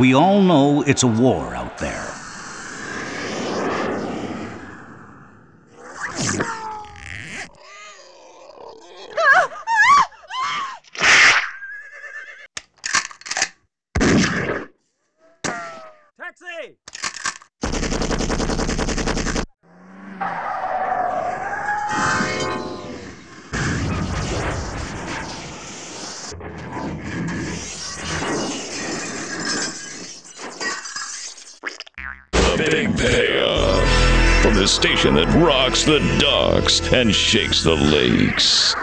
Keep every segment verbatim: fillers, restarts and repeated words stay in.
We all know it's a war out there. Taxi! The big payoff from the station that rocks the docks and shakes the lakes.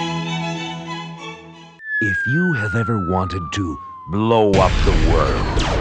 If you have ever wanted to blow up the world,